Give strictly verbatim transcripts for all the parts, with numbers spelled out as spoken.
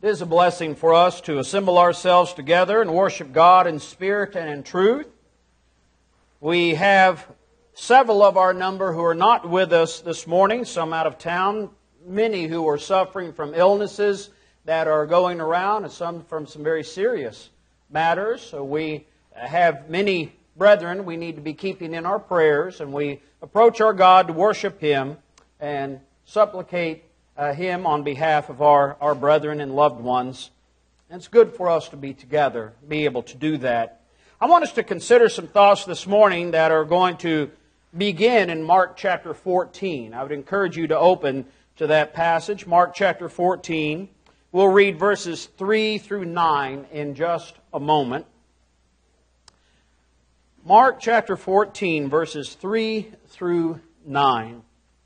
It is a blessing for us to assemble ourselves together and worship God in spirit and in truth. We have several of our number who are not with us this morning, some out of town, many who are suffering from illnesses that are going around, and some from some very serious matters. So we have many brethren we need to be keeping in our prayers, and we approach our God to worship Him and supplicate Uh, Him on behalf of our, our brethren and loved ones. And it's good for us to be together, be able to do that. I want us to consider some thoughts this morning that are going to begin in Mark chapter fourteen. I would encourage you to open to that passage, Mark chapter fourteen. We'll read verses three through nine in just a moment. Mark chapter fourteen, verses three through nine.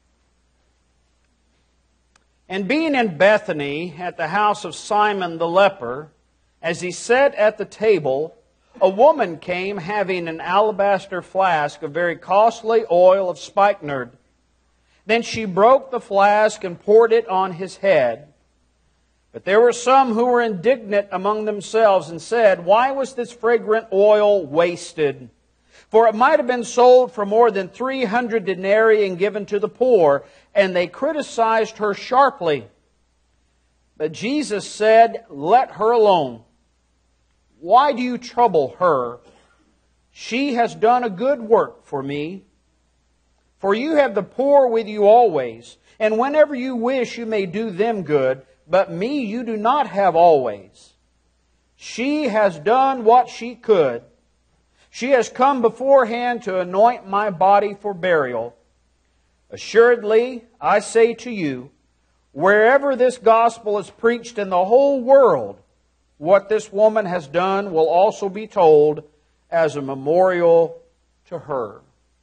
And being in Bethany at the house of Simon the leper, as he sat at the table, a woman came having an alabaster flask of very costly oil of spikenard. Then she broke the flask and poured it on his head. But there were some who were indignant among themselves and said, "Why was this fragrant oil wasted? For it might have been sold for more than three hundred denarii and given to the poor." And they criticized her sharply. But Jesus said, "Let her alone. Why do you trouble her? She has done a good work for me. For you have the poor with you always, and whenever you wish you may do them good, but me you do not have always. She has done what she could. She has come beforehand to anoint my body for burial. Assuredly, I say to you, wherever this gospel is preached in the whole world, what this woman has done will also be told as a memorial to her."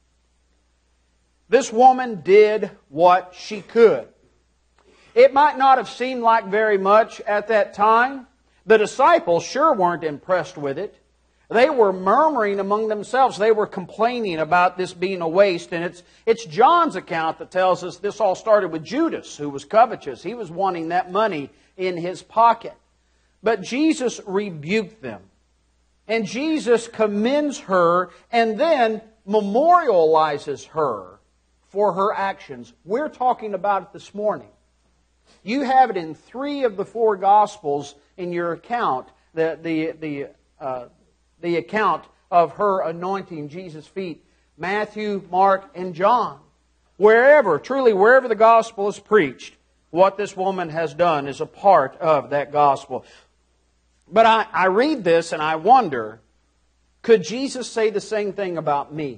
This woman did what she could. It might not have seemed like very much at that time. The disciples sure weren't impressed with it. They were murmuring among themselves. They were complaining about this being a waste. And it's, it's John's account that tells us this all started with Judas, who was covetous. He was wanting that money in his pocket. But Jesus rebuked them. And Jesus commends her and then memorializes her for her actions. We're talking about it this morning. You have it in three of the four Gospels in your account. The, the, the, uh, the account of her anointing Jesus' feet. Matthew, Mark, and John. Wherever, truly wherever the gospel is preached, what this woman has done is a part of that gospel. But I, I read this and I wonder, could Jesus say the same thing about me?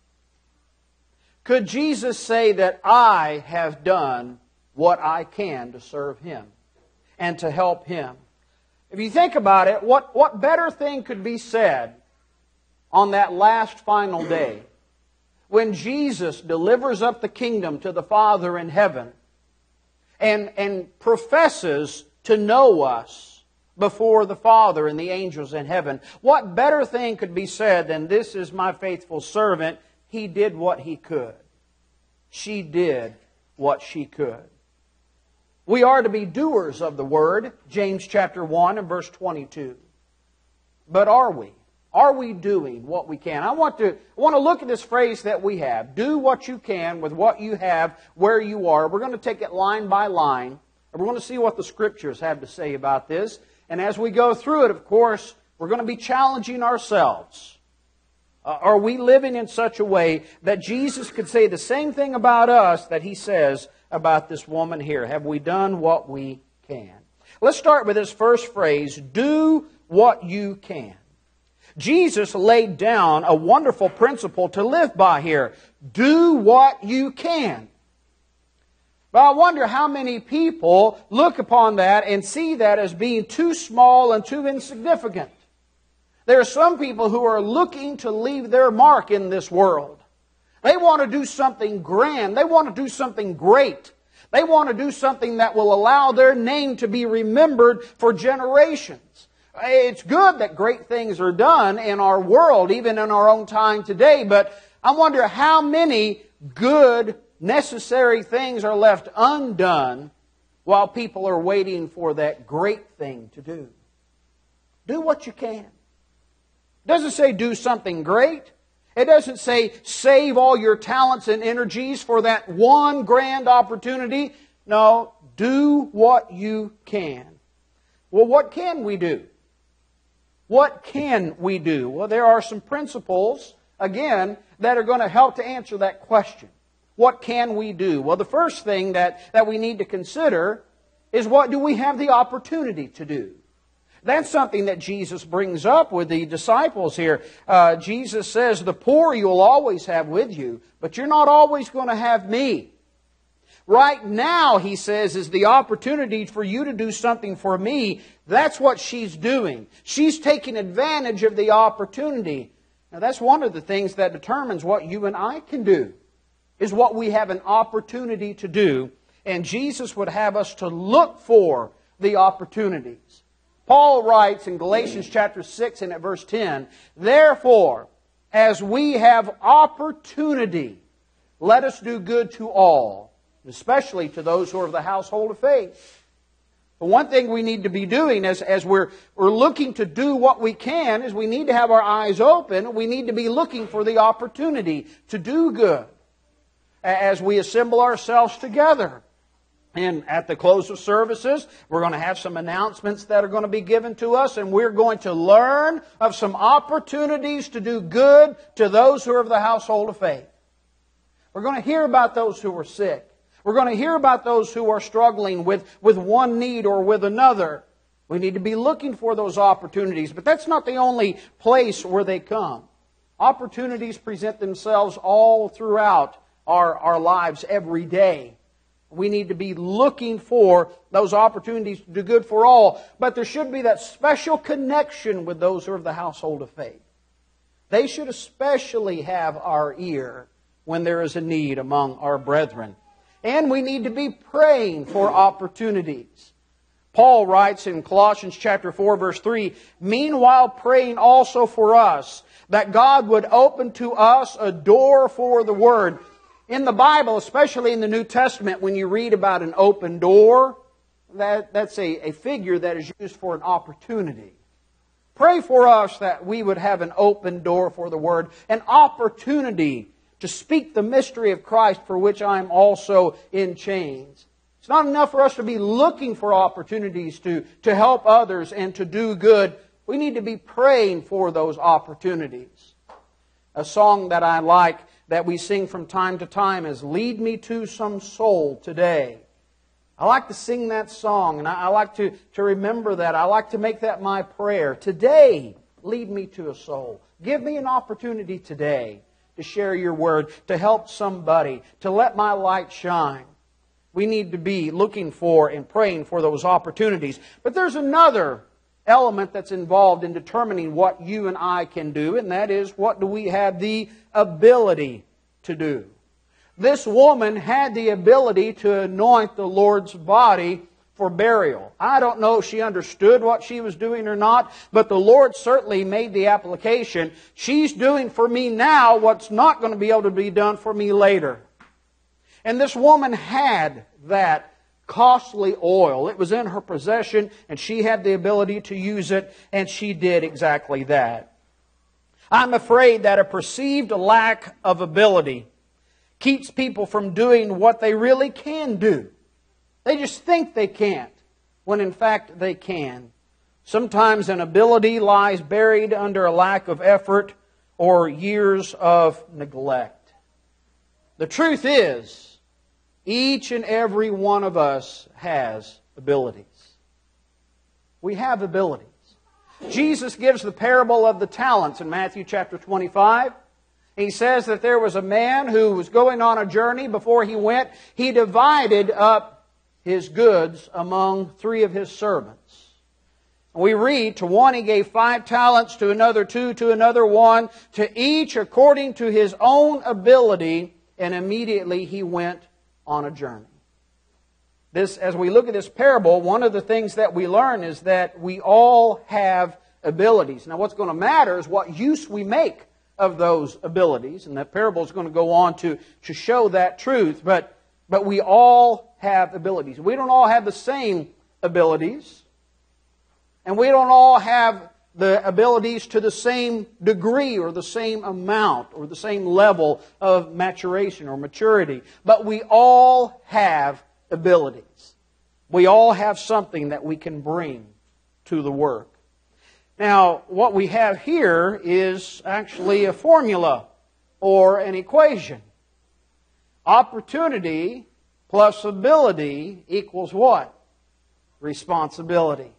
Could Jesus say that I have done what I can to serve Him and to help Him? If you think about it, what, what better thing could be said on that last final day when Jesus delivers up the kingdom to the Father in heaven and, and professes to know us before the Father and the angels in heaven? What better thing could be said than, "This is my faithful servant. He did what he could. She did what she could." We are to be doers of the Word, James chapter one and verse twenty-two. But are we? Are we doing what we can? I want to, I want to look at this phrase that we have. Do what you can with what you have where you are. We're going to take it line by line. And we're going to see what the Scriptures have to say about this. And as we go through it, of course, we're going to be challenging ourselves. Uh, are we living in such a way that Jesus could say the same thing about us that He says about this woman here? Have we done what we can? Let's start with this first phrase, do what you can. Jesus laid down a wonderful principle to live by here. Do what you can. But I wonder how many people look upon that and see that as being too small and too insignificant. There are some people who are looking to leave their mark in this world. They want to do something grand. They want to do something great. They want to do something that will allow their name to be remembered for generations. It's good that great things are done in our world, even in our own time today, but I wonder how many good, necessary things are left undone while people are waiting for that great thing to do. Do what you can. It doesn't say do something great. It doesn't say save all your talents and energies for that one grand opportunity. No, do what you can. Well, what can we do? What can we do? Well, there are some principles, again, that are going to help to answer that question. What can we do? Well, the first thing that, that we need to consider is what do we have the opportunity to do? That's something that Jesus brings up with the disciples here. Uh, Jesus says, the poor you'll always have with you, but you're not always going to have me. Right now, he says, is the opportunity for you to do something for me. That's what she's doing. She's taking advantage of the opportunity. Now, that's one of the things that determines what you and I can do, is what we have an opportunity to do. And Jesus would have us to look for the opportunities. Paul writes in Galatians chapter six and at verse ten, therefore, as we have opportunity, let us do good to all, especially to those who are of the household of faith. But one thing we need to be doing as, as we're, we're looking to do what we can is we need to have our eyes open. We need to be looking for the opportunity to do good as we assemble ourselves together. And at the close of services, we're going to have some announcements that are going to be given to us, and we're going to learn of some opportunities to do good to those who are of the household of faith. We're going to hear about those who are sick. We're going to hear about those who are struggling with, with one need or with another. We need to be looking for those opportunities, but that's not the only place where they come. Opportunities present themselves all throughout our, our lives every day. We need to be looking for those opportunities to do good for all. But there should be that special connection with those who are of the household of faith. They should especially have our ear when there is a need among our brethren. And we need to be praying for opportunities. Paul writes in Colossians chapter four, verse three, meanwhile praying also for us, that God would open to us a door for the Word. In the Bible, especially in the New Testament, when you read about an open door, that, that's a, a figure that is used for an opportunity. Pray for us that we would have an open door for the Word, an opportunity to speak the mystery of Christ, for which I am also in chains. It's not enough for us to be looking for opportunities to, to help others and to do good. We need to be praying for those opportunities. A song that I like that we sing from time to time is Lead Me to Some Soul Today. I like to sing that song, and I, I like to, to remember that. I like to make that my prayer. Today, lead me to a soul. Give me an opportunity today to share your word, to help somebody, to let my light shine. We need to be looking for and praying for those opportunities. But there's another element that's involved in determining what you and I can do, and that is, what do we have the ability to do? This woman had the ability to anoint the Lord's body for burial. I don't know if she understood what she was doing or not, but the Lord certainly made the application. She's doing for me now what's not going to be able to be done for me later. And this woman had that costly oil. It was in her possession, and she had the ability to use it, and she did exactly that. I'm afraid that a perceived lack of ability keeps people from doing what they really can do. They just think they can't, when in fact they can. Sometimes an ability lies buried under a lack of effort or years of neglect. The truth is, each and every one of us has abilities. We have abilities. Jesus gives the parable of the talents in Matthew chapter twenty-five. He says that there was a man who was going on a journey. Before he went, he divided up his goods among three of his servants. We read, to one he gave five talents, to another two, to another one, to each according to his own ability, and immediately he went on a journey. This, as we look at this parable, one of the things that we learn is that we all have abilities. Now, what's going to matter is what use we make of those abilities, and that parable is going to go on to, to show that truth. But But we all have abilities. We don't all have the same abilities. And we don't all have the abilities to the same degree or the same amount or the same level of maturation or maturity. But we all have abilities. We all have something that we can bring to the work. Now, what we have here is actually a formula or an equation. Opportunity plus ability equals what? Responsibility.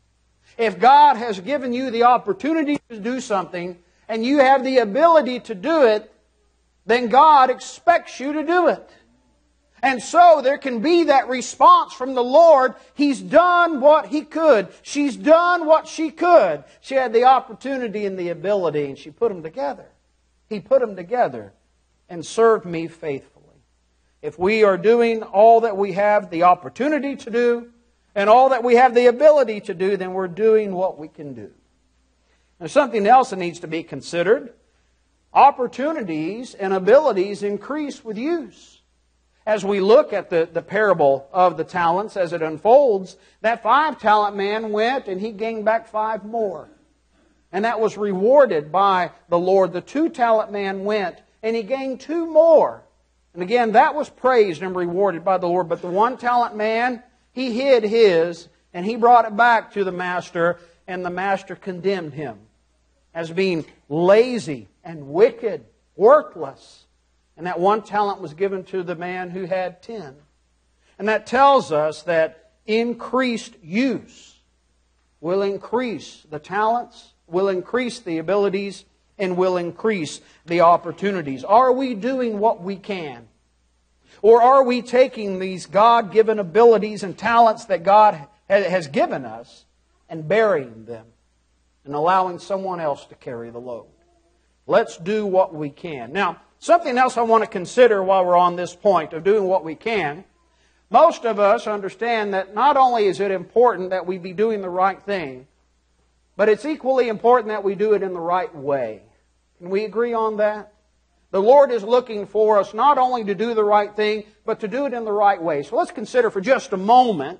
If God has given you the opportunity to do something and you have the ability to do it, then God expects you to do it. And so there can be that response from the Lord. He's done what He could. She's done what she could. She had the opportunity and the ability, and she put them together. He put them together and served me faithfully. If we are doing all that we have the opportunity to do, and all that we have the ability to do, then we're doing what we can do. There's something else that needs to be considered. Opportunities and abilities increase with use. As we look at the, the parable of the talents as it unfolds, that five-talent man went and he gained back five more. And that was rewarded by the Lord. The two-talent man went and he gained two more. And again, that was praised and rewarded by the Lord. But the one-talent man, he hid his, and he brought it back to the master, and the master condemned him as being lazy and wicked, worthless. And that one talent was given to the man who had ten. And that tells us that increased use will increase the talents, will increase the abilities, and will increase the opportunities. Are we doing what we can? Or are we taking these God-given abilities and talents that God has given us and burying them and allowing someone else to carry the load? Let's do what we can. Now, something else I want to consider while we're on this point of doing what we can. Most of us understand that not only is it important that we be doing the right thing, but it's equally important that we do it in the right way. Can we agree on that? The Lord is looking for us not only to do the right thing, but to do it in the right way. So let's consider for just a moment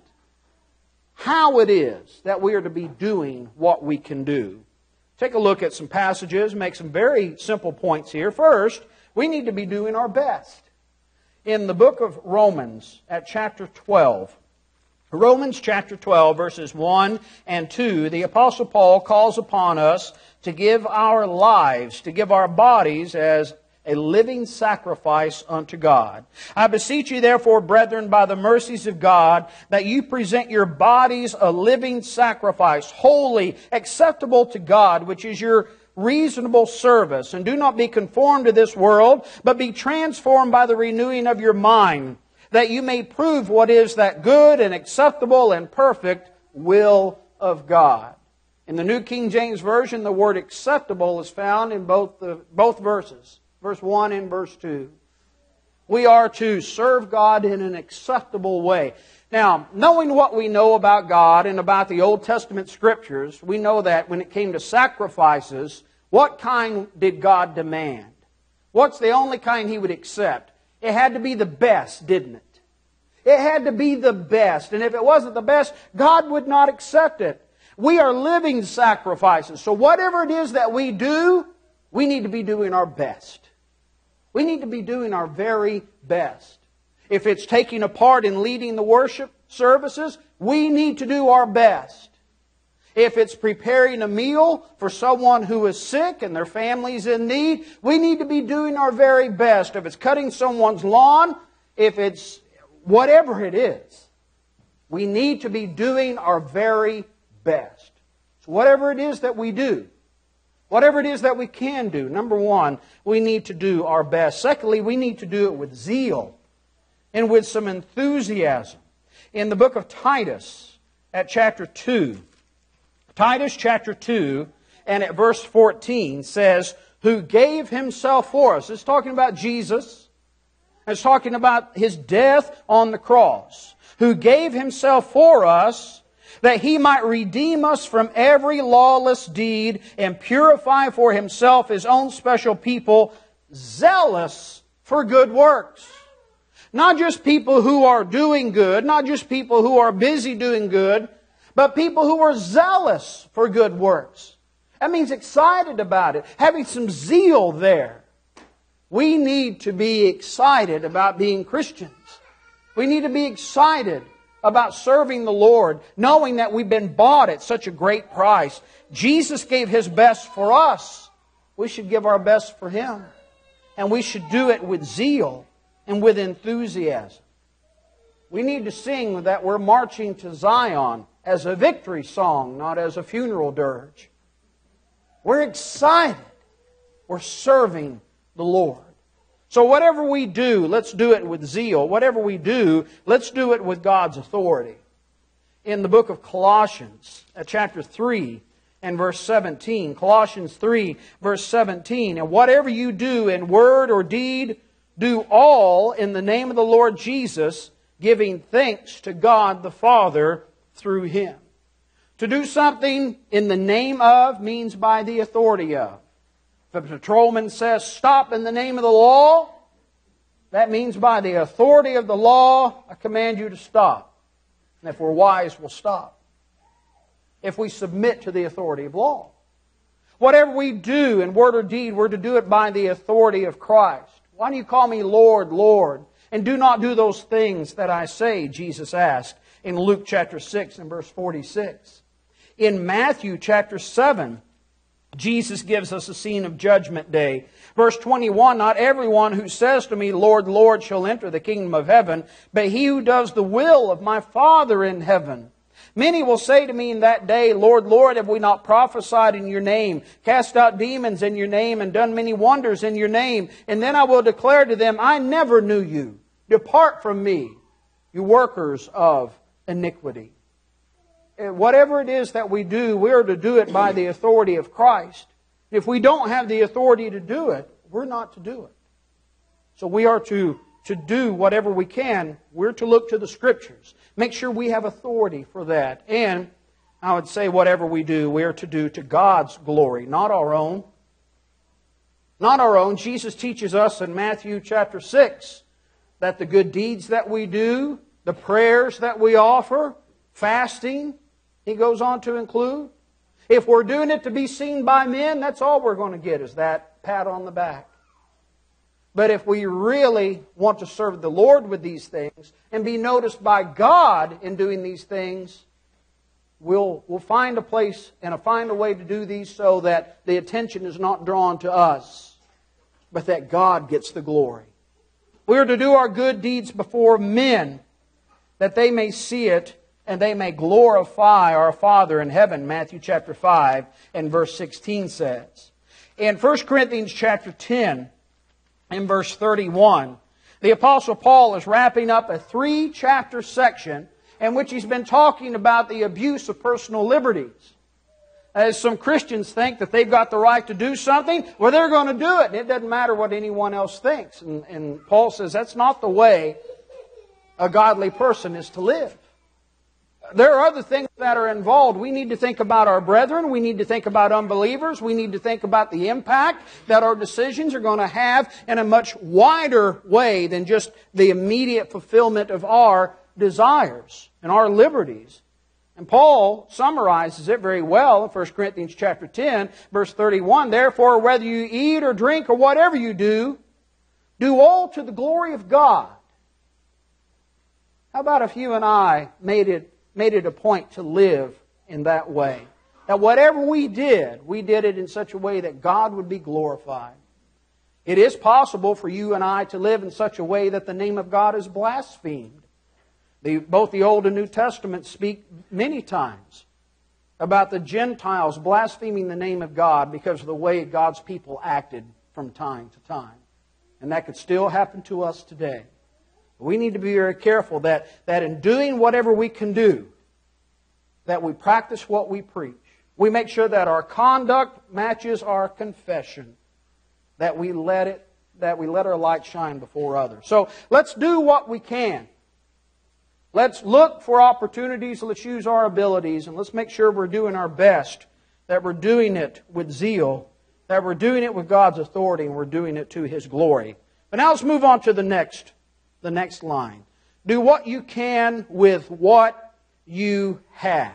how it is that we are to be doing what we can do. Take a look at some passages, make some very simple points here. First, we need to be doing our best. In the book of Romans, at chapter twelve, Romans chapter twelve, verses one and two, the Apostle Paul calls upon us to give our lives, to give our bodies as a living sacrifice unto God. I beseech you therefore, brethren, by the mercies of God, that you present your bodies a living sacrifice, holy, acceptable to God, which is your reasonable service. And do not be conformed to this world, but be transformed by the renewing of your mind, that you may prove what is that good and acceptable and perfect will of God. In the New King James Version, the word acceptable is found in both the, both verses. Verse one and verse two. We are to serve God in an acceptable way. Now, knowing what we know about God and about the Old Testament Scriptures, we know that when it came to sacrifices, what kind did God demand? What's the only kind He would accept? It had to be the best, didn't it? It had to be the best. And if it wasn't the best, God would not accept it. We are living sacrifices. So whatever it is that we do, we need to be doing our best. We need to be doing our very best. If it's taking a part in leading the worship services, we need to do our best. If it's preparing a meal for someone who is sick and their family's in need, we need to be doing our very best. If it's cutting someone's lawn, if it's whatever it is, we need to be doing our very best. So whatever it is that we do, whatever it is that we can do, number one, we need to do our best. Secondly, we need to do it with zeal and with some enthusiasm. In the book of Titus, at chapter two, Titus chapter two, and at verse fourteen says, who gave Himself for us. It's talking about Jesus. It's talking about His death on the cross. Who gave Himself for us, that He might redeem us from every lawless deed and purify for Himself His own special people, zealous for good works. Not just people who are doing good, not just people who are busy doing good, but people who are zealous for good works. That means excited about it, having some zeal there. We need to be excited about being Christians. We need to be excited about serving the Lord, knowing that we've been bought at such a great price. Jesus gave His best for us. We should give our best for Him. And we should do it with zeal and with enthusiasm. We need to sing that we're marching to Zion as a victory song, not as a funeral dirge. We're excited. We're serving the Lord. So whatever we do, let's do it with zeal. Whatever we do, let's do it with God's authority. In the book of Colossians, at chapter three and verse seventeen, Colossians three, verse seventeen, and whatever you do in word or deed, do all in the name of the Lord Jesus, giving thanks to God the Father through Him. To do something in the name of means by the authority of. If a patrolman says, stop in the name of the law, that means by the authority of the law, I command you to stop. And if we're wise, we'll stop. If we submit to the authority of law. Whatever we do in word or deed, we're to do it by the authority of Christ. Why do you call me Lord, Lord, and do not do those things that I say, Jesus asked in Luke chapter six and verse forty-six. In Matthew chapter seven, Jesus gives us a scene of Judgment Day. Verse twenty-one, not everyone who says to me, Lord, Lord, shall enter the kingdom of heaven, but he who does the will of my Father in heaven. Many will say to me in that day, Lord, Lord, have we not prophesied in your name, cast out demons in your name, and done many wonders in your name? And then I will declare to them, I never knew you. Depart from me, you workers of iniquity. Whatever it is that we do, we are to do it by the authority of Christ. If we don't have the authority to do it, we're not to do it. So we are to, to do whatever we can. We're to look to the Scriptures. Make sure we have authority for that. And I would say whatever we do, we are to do to God's glory, not our own. Not our own. Jesus teaches us in Matthew chapter six that the good deeds that we do, the prayers that we offer, fasting, He goes on to include. If we're doing it to be seen by men, that's all we're going to get is that pat on the back. But if we really want to serve the Lord with these things and be noticed by God in doing these things, we'll, we'll find a place and a, find a way to do these so that the attention is not drawn to us, but that God gets the glory. We are to do our good deeds before men, that they may see it and they may glorify our Father in heaven, Matthew chapter five and verse sixteen says. In First Corinthians chapter ten and verse thirty-one, the Apostle Paul is wrapping up a three-chapter section in which he's been talking about the abuse of personal liberties. As some Christians think that they've got the right to do something, well, they're going to do it. It doesn't matter what anyone else thinks. And, and Paul says that's not the way a godly person is to live. There are other things that are involved. We need to think about our brethren. We need to think about unbelievers. We need to think about the impact that our decisions are going to have in a much wider way than just the immediate fulfillment of our desires and our liberties. And Paul summarizes it very well in First Corinthians chapter ten, verse thirty-one. Therefore, whether you eat or drink or whatever you do, do all to the glory of God. How about if you and I made it made it a point to live in that way? That whatever we did, we did it in such a way that God would be glorified. It is possible for you and I to live in such a way that the name of God is blasphemed. The, both the Old and New Testament speak many times about the Gentiles blaspheming the name of God because of the way God's people acted from time to time. And that could still happen to us today. We need to be very careful that, that in doing whatever we can do, that we practice what we preach. We make sure that our conduct matches our confession. That we let it, that we let our light shine before others. So let's do what we can. Let's look for opportunities. Let's use our abilities. And let's make sure we're doing our best. That we're doing it with zeal. That we're doing it with God's authority. And we're doing it to His glory. But now let's move on to the next the next line. Do what you can with what you have.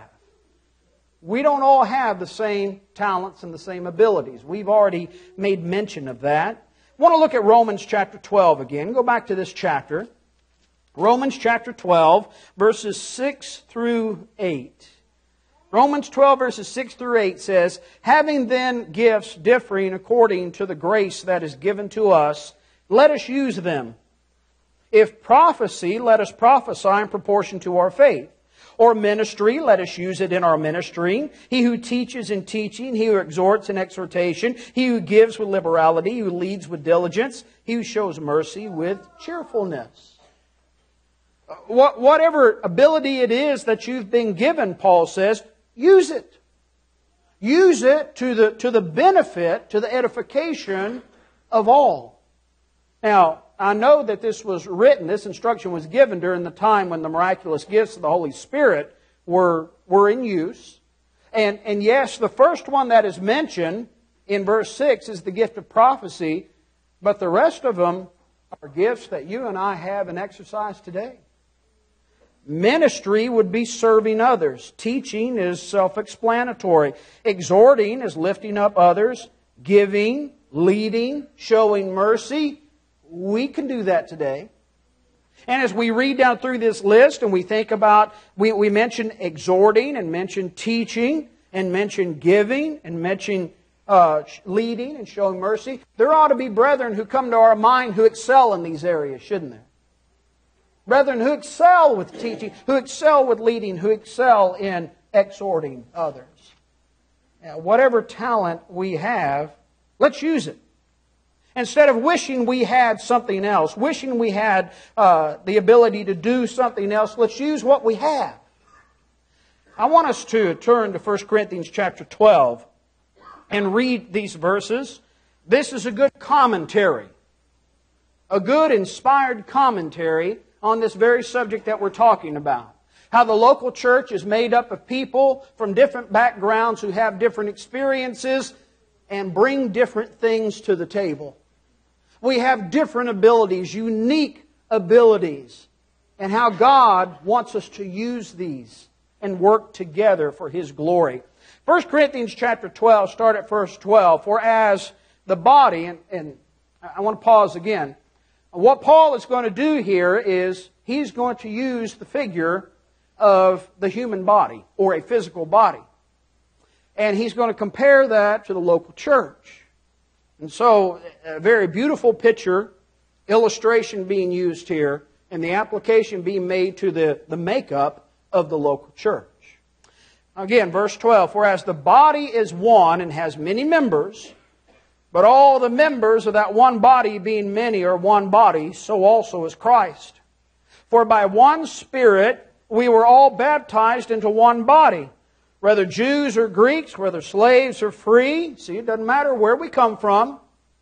We don't all have the same talents and the same abilities. We've already made mention of that. I want to look at Romans chapter twelve again. Go back to this chapter. Romans chapter twelve, verses six through eight. Romans twelve, verses six through eight says, having then gifts differing according to the grace that is given to us, let us use them. If prophecy, let us prophesy in proportion to our faith. Or ministry, let us use it in our ministering. He who teaches in teaching, he who exhorts in exhortation, he who gives with liberality, he who leads with diligence, he who shows mercy with cheerfulness. Whatever ability it is that you've been given, Paul says, use it. Use it to the, to the benefit, to the edification of all. Now, I know that this was written, this instruction was given during the time when the miraculous gifts of the Holy Spirit were, were in use. And, and yes, the first one that is mentioned in verse six is the gift of prophecy, but the rest of them are gifts that you and I have and exercise today. Ministry would be serving others. Teaching is self-explanatory. Exhorting is lifting up others. Giving, leading, showing mercy. We can do that today. And as we read down through this list and we think about, we, we mention exhorting and mention teaching and mention giving and mention uh, leading and showing mercy, there ought to be brethren who come to our mind who excel in these areas, shouldn't there? Brethren who excel with teaching, who excel with leading, who excel in exhorting others. Now, whatever talent we have, let's use it. Instead of wishing we had something else, wishing we had uh, the ability to do something else, let's use what we have. I want us to turn to First Corinthians chapter twelve and read these verses. This is a good commentary, a good inspired commentary on this very subject that we're talking about. How the local church is made up of people from different backgrounds who have different experiences and bring different things to the table. We have different abilities, unique abilities, and how God wants us to use these and work together for His glory. First Corinthians chapter twelve, start at verse twelve. For as the body, and, and I want to pause again. What Paul is going to do here is he's going to use the figure of the human body, or a physical body. And he's going to compare that to the local church. And so, a very beautiful picture, illustration being used here, and the application being made to the, the makeup of the local church. Again, verse twelve, for as the body is one and has many members, but all the members of that one body being many are one body, so also is Christ. For by one Spirit we were all baptized into one body, whether Jews or Greeks, whether slaves or free. See, it doesn't matter where we come from.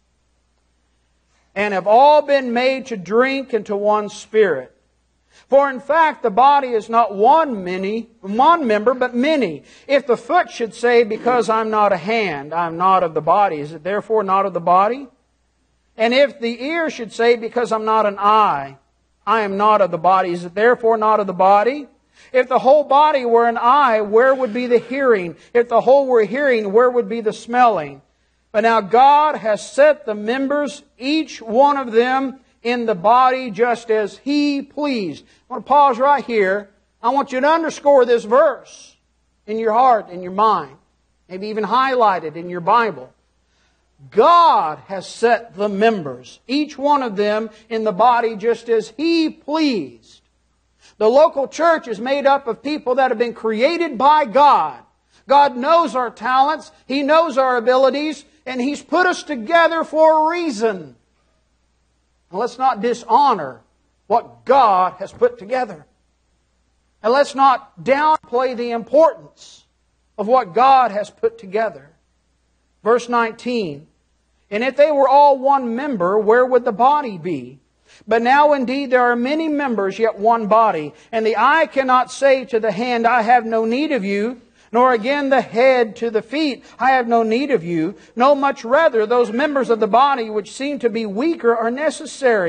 And have all been made to drink into one Spirit. For in fact, the body is not one many, one member, but many. If the foot should say, because I'm not a hand, I'm not of the body, is it therefore not of the body? And if the ear should say, because I'm not an eye, I am not of the body, is it therefore not of the body? If the whole body were an eye, where would be the hearing? If the whole were hearing, where would be the smelling? But now God has set the members, each one of them, in the body just as He pleased. I want to pause right here. I want you to underscore this verse in your heart, in your mind. Maybe even highlight it in your Bible. God has set the members, each one of them, in the body just as He pleased. The local church is made up of people that have been created by God. God knows our talents. He knows our abilities. And He's put us together for a reason. And let's not dishonor what God has put together. And let's not downplay the importance of what God has put together. Verse nineteen. And if they were all one member, where would the body be? But now indeed there are many members, yet one body. And the eye cannot say to the hand, I have no need of you, nor again the head to the feet, I have no need of you. No, much rather those members of the body which seem to be weaker are necessary.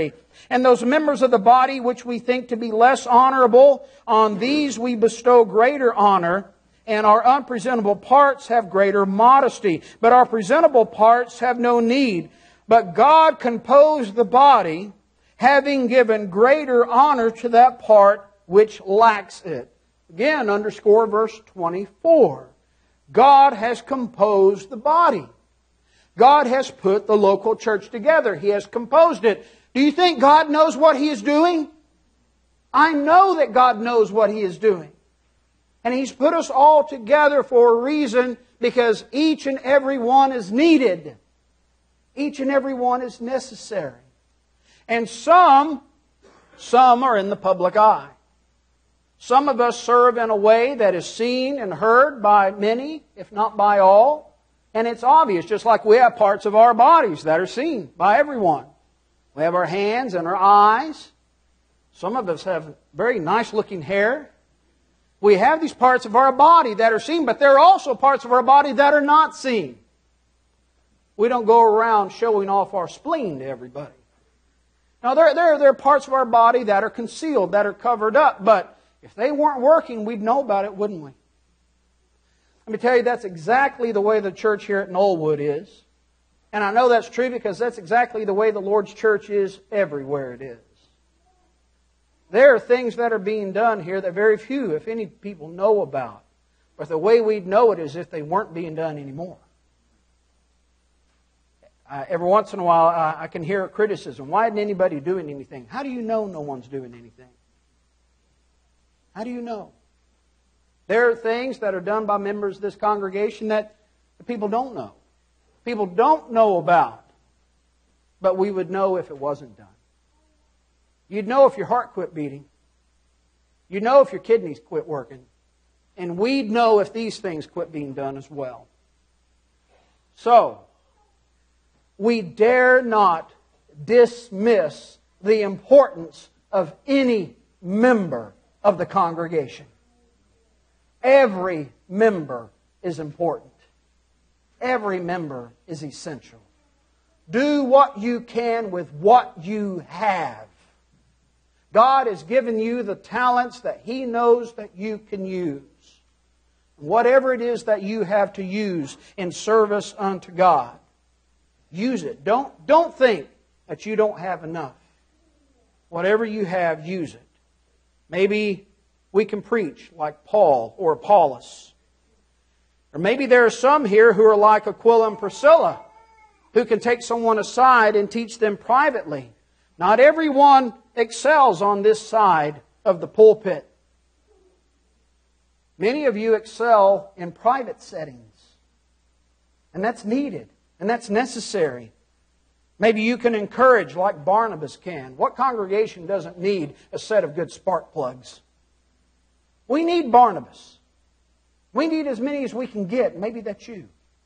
And those members of the body which we think to be less honorable, on these we bestow greater honor, and our unpresentable parts have greater modesty. But our presentable parts have no need. But God composed the body, having given greater honor to that part which lacks it. Again, underscore verse twenty-four. God has composed the body. God has put the local church together. He has composed it. Do you think God knows what He is doing? I know that God knows what He is doing. And He's put us all together for a reason, because each and every one is needed. Each and every one is necessary. And some, some are in the public eye. Some of us serve in a way that is seen and heard by many, if not by all. And it's obvious, just like we have parts of our bodies that are seen by everyone. We have our hands and our eyes. Some of us have very nice looking hair. We have these parts of our body that are seen, but there are also parts of our body that are not seen. We don't go around showing off our spleen to everybody. Now, there, there, there are parts of our body that are concealed, that are covered up, but if they weren't working, we'd know about it, wouldn't we? Let me tell you, that's exactly the way the church here at Knollwood is. And I know that's true because that's exactly the way the Lord's church is everywhere it is. There are things that are being done here that very few, if any, people know about. But the way we'd know it is if they weren't being done anymore. Uh, every once in a while, uh, I can hear a criticism. Why isn't anybody doing anything? How do you know no one's doing anything? How do you know? There are things that are done by members of this congregation that the people don't know. People don't know about. But we would know if it wasn't done. You'd know if your heart quit beating. You'd know if your kidneys quit working. And we'd know if these things quit being done as well. So, we dare not dismiss the importance of any member of the congregation. Every member is important. Every member is essential. Do what you can with what you have. God has given you the talents that He knows that you can use. Whatever it is that you have to use in service unto God, use it. Don't, don't think that you don't have enough. Whatever you have, use it. Maybe we can preach like Paul or Apollos. Or maybe there are some here who are like Aquila and Priscilla, who can take someone aside and teach them privately. Not everyone excels on this side of the pulpit. Many of you excel in private settings. And that's needed. And that's necessary. Maybe you can encourage like Barnabas can. What congregation doesn't need a set of good spark plugs? We need Barnabas. We need as many as we can get. Maybe that's you.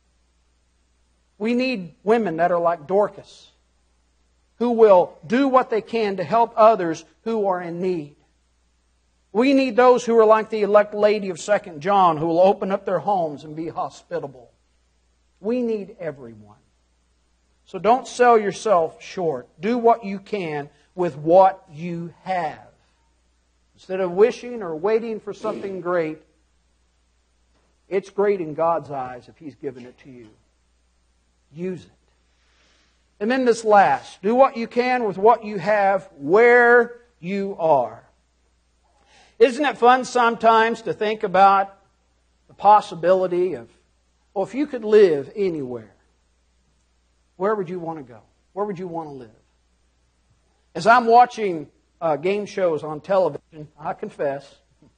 We need women that are like Dorcas, who will do what they can to help others who are in need. We need those who are like the elect lady of Second John, who will open up their homes and be hospitable. We need everyone. So don't sell yourself short. Do what you can with what you have. Instead of wishing or waiting for something great, it's great in God's eyes if He's given it to you. Use it. And then this last, do what you can with what you have where you are. Isn't it fun sometimes to think about the possibility of, well, if you could live anywhere, where would you want to go? Where would you want to live? As I'm watching uh, game shows on television, I confess,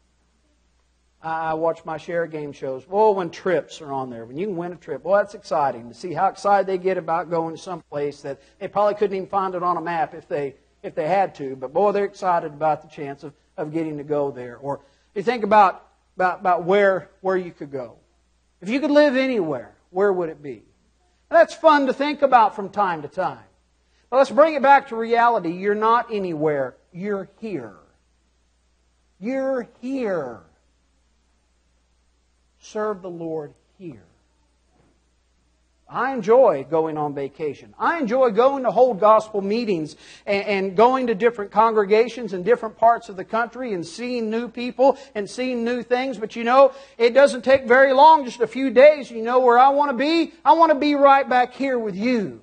I watch my share of game shows. Well, when trips are on there, when you can win a trip, well, that's exciting to see how excited they get about going to some place that they probably couldn't even find it on a map if they if they had to. But boy, they're excited about the chance of, of getting to go there. Or you think about, about, about where, where you could go. If you could live anywhere, where would it be? And that's fun to think about from time to time. But let's bring it back to reality. You're not anywhere. You're here. You're here. Serve the Lord here. I enjoy going on vacation. I enjoy going to hold gospel meetings and, and going to different congregations in different parts of the country and seeing new people and seeing new things. But you know, it doesn't take very long, just a few days. You know where I want to be? I want to be right back here with you.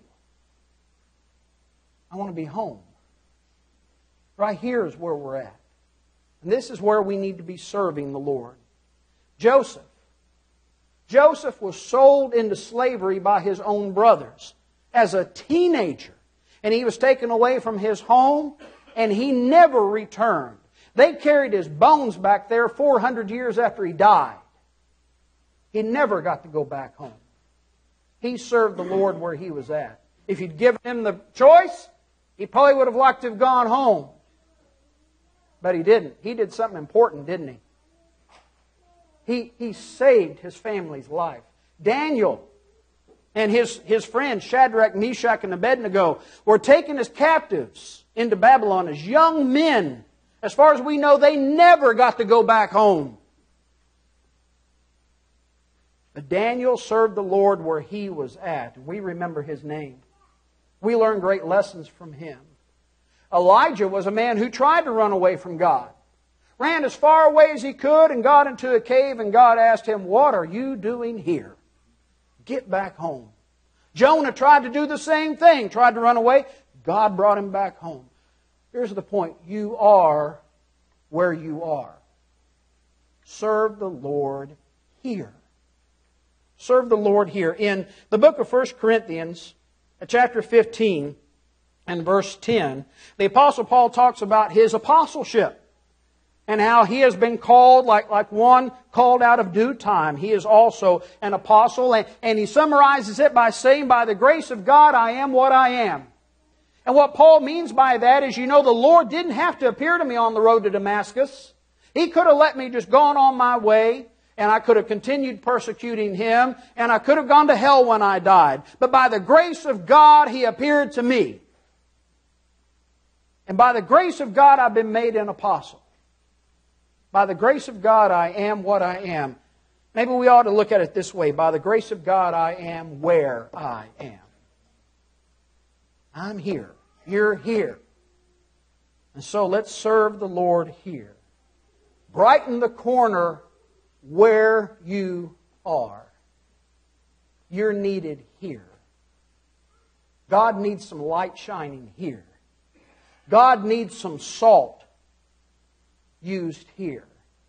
I want to be home. Right here is where we're at. And this is where we need to be serving the Lord. Joseph. Joseph was sold into slavery by his own brothers as a teenager. And he was taken away from his home, and he never returned. They carried his bones back there four hundred years after he died. He never got to go back home. He served the Lord where he was at. If you'd given him the choice, he probably would have liked to have gone home. But he didn't. He did something important, didn't he? He, he saved his family's life. Daniel and his, his friends, Shadrach, Meshach, and Abednego, were taken as captives into Babylon as young men. As far as we know, they never got to go back home. But Daniel served the Lord where he was at. And we remember his name. We learn great lessons from him. Elijah was a man who tried to run away from God. Ran as far away as he could and got into a cave, and God asked him, "What are you doing here? Get back home." Jonah tried to do the same thing, tried to run away. God brought him back home. Here's the point. You are where you are. Serve the Lord here. Serve the Lord here. In the book of First Corinthians, chapter fifteen and verse ten, the Apostle Paul talks about his apostleship. And how he has been called like, like one called out of due time. He is also an apostle. And, and he summarizes it by saying, "By the grace of God, I am what I am." And what Paul means by that is, you know, the Lord didn't have to appear to me on the road to Damascus. He could have let me just gone on my way, and I could have continued persecuting Him, and I could have gone to hell when I died. But by the grace of God, He appeared to me. And by the grace of God, I've been made an apostle. By the grace of God, I am what I am. Maybe we ought to look at it this way. By the grace of God, I am where I am. I'm here. You're here. And so let's serve the Lord here. Brighten the corner where you are. You're needed here. God needs some light shining here. God needs some salt used here.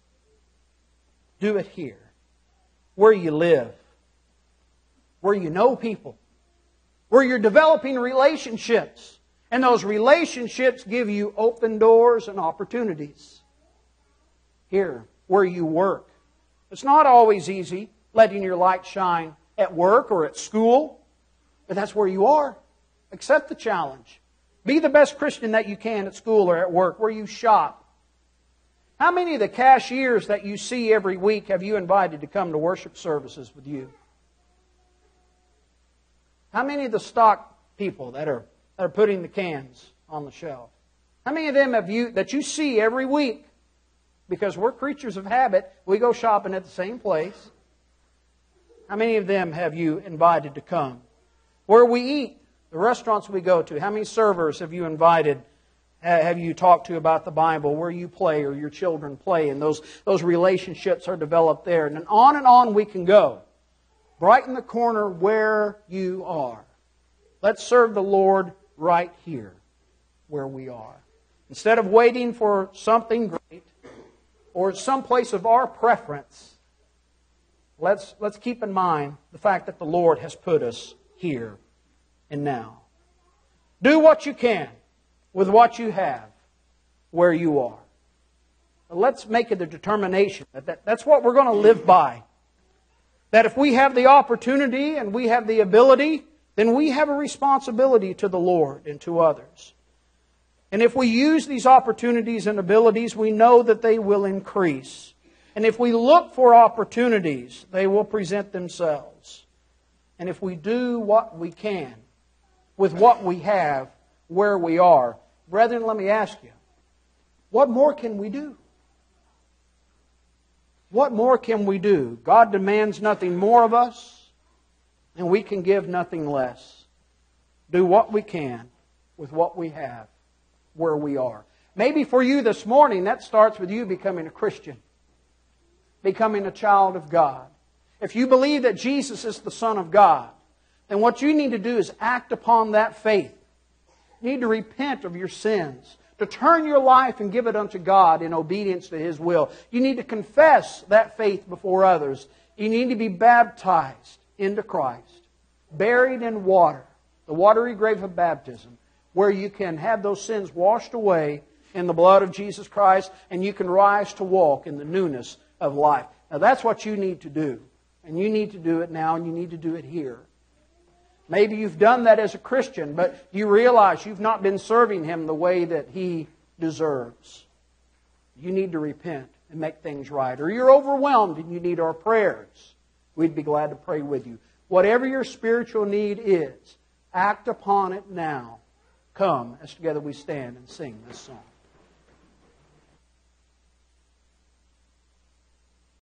Do it here. Where you live. Where you know people. Where you're developing relationships. And those relationships give you open doors and opportunities. Here, where you work. It's not always easy letting your light shine at work or at school. But that's where you are. Accept the challenge. Be the best Christian that you can at school or at work. Where you shop. How many of the cashiers that you see every week have you invited to come to worship services with you? How many of the stock people that are, that are putting the cans on the shelf? How many of them have you that you see every week? Because we're creatures of habit. We go shopping at the same place. How many of them have you invited to come? Where we eat, the restaurants we go to, how many servers have you invited? Have you talked to about the Bible, where you play or your children play, and those, those relationships are developed there. And on and on we can go. Brighten the corner where you are. Let's serve the Lord right here, where we are. Instead of waiting for something great or some place of our preference, let's, let's keep in mind the fact that the Lord has put us here and now. Do what you can with what you have, where you are. But let's make it a determination that, that that's what we're going to live by. That if we have the opportunity and we have the ability, then we have a responsibility to the Lord and to others. And if we use these opportunities and abilities, we know that they will increase. And if we look for opportunities, they will present themselves. And if we do what we can with what we have, where we are, brethren, let me ask you, what more can we do? What more can we do? God demands nothing more of us. And we can give nothing less. Do what we can with what we have, where we are. Maybe for you this morning, that starts with you becoming a Christian. Becoming a child of God. If you believe that Jesus is the Son of God, then what you need to do is act upon that faith. You need to repent of your sins. To turn your life and give it unto God in obedience to His will. You need to confess that faith before others. You need to be baptized into Christ. Buried in water. The watery grave of baptism. Where you can have those sins washed away in the blood of Jesus Christ. And you can rise to walk in the newness of life. Now that's what you need to do. And you need to do it now, and you need to do it here. Maybe you've done that as a Christian, but you realize you've not been serving Him the way that He deserves. You need to repent and make things right. Or you're overwhelmed and you need our prayers. We'd be glad to pray with you. Whatever your spiritual need is, act upon it now. Come as together we stand and sing this song.